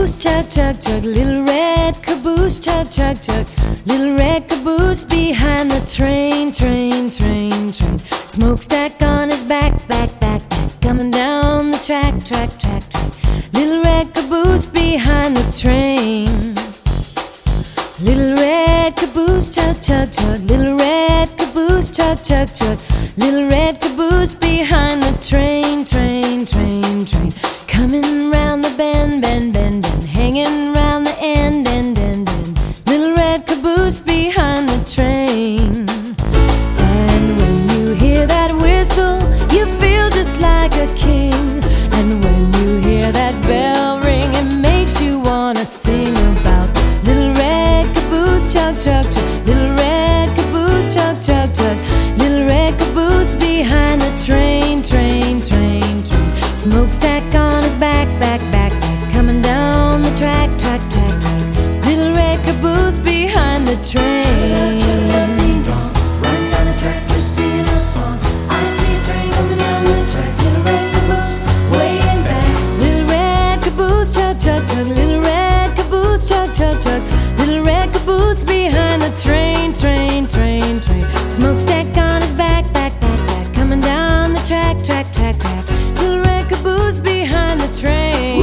caboose, chug, chug, chug. Little red caboose, chug, chug, chug. Little red caboose behind the train, train, train, train. Smokestack on his back, back, back, back. Coming down the track, track, track, track. Little red caboose behind the train. Little red caboose, chug, chug, chug. Little red caboose, chug, chug, chug. Little red caboose behind the train, train, train, train. Coming round the bend, bend, bend, bend. Hanging round the end, end, end, end. Little red caboose behind the train. And when you hear that whistle, you feel just like a king. And when you hear that bell ring, it makes you wanna sing about little red caboose, chug, chug, chug. Little red caboose, chug, chug, chug. Little red caboose behind the train, train, train, train. Smokestack on his back, back, back, back. Coming down the track, track, track, track. Little red caboose behind the train. Running down the track, just singing a song. I see a train coming down the track. Little red caboose, way in back. Little red caboose, chug, chug, chug. Little red caboose, chug, chug, chug. Little red caboose behind the train, train, train, train. Smokestack on his back, back, back, back. Coming down the track, track, track, track. Little red caboose behind the train.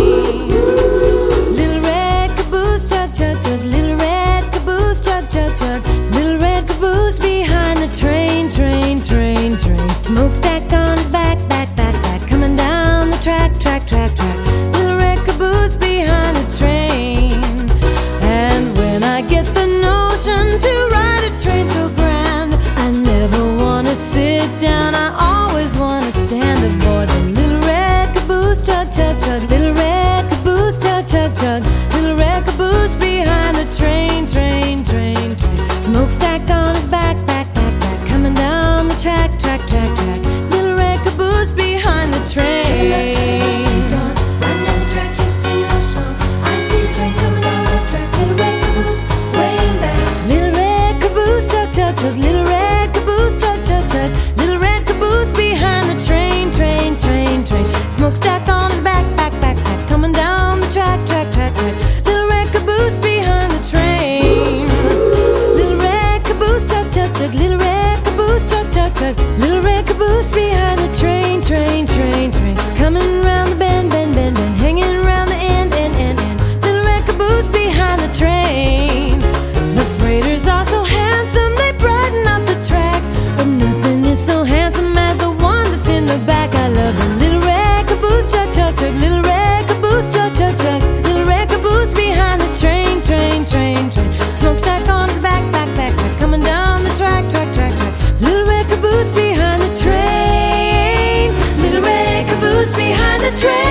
Little red caboose, chug, chug, chug. Little red caboose, chug, chug, chug. Little red caboose behind the train, train, train, train. Smokestack on his back, back, back, back. Coming down the track, track, track, track. Little red caboose behind the train. And when I get the notion to ride a train so grand, I never wanna sit down, I always wanna stand aboard the little red caboose, chug, chug, chug. Little red caboose, chug, chug, chug. Little red caboose behind the train, train, train, train. Smokestack on his back, back, back, back. Coming down the track, track, track, track. Little red caboose behind the train. Running down the track, just singing a song. I see a train coming down the track. Little red caboose, way in back. Little red caboose, chug, chug, chug. Little red caboose, chug, chug, chug. Little red caboose behind the train, train, train, train. Smokestack on his back, back, back, back. Coming down the track, track, track, track. Little red caboose behind the train. Little red caboose, chug, chug, chug. Little red caboose, chug, chug, chug. Little red caboose behind the train, train, train, train. Coming round the bend, bend, bend, bend. Hanging round the end, end, end, end. Little red caboose behind the train. The freighters are so handsome, they brighten up the track. But nothing is so handsome as the one that's in the back. I love the little red caboose, chug, chug, chug. Little red caboose, chug, chug, chug. Little red caboose behind the train, train, train, train. Smokestack on his back, back, back, back. Coming down the track, track, track, track. Little red caboose behind the train. Little red caboose behind the train.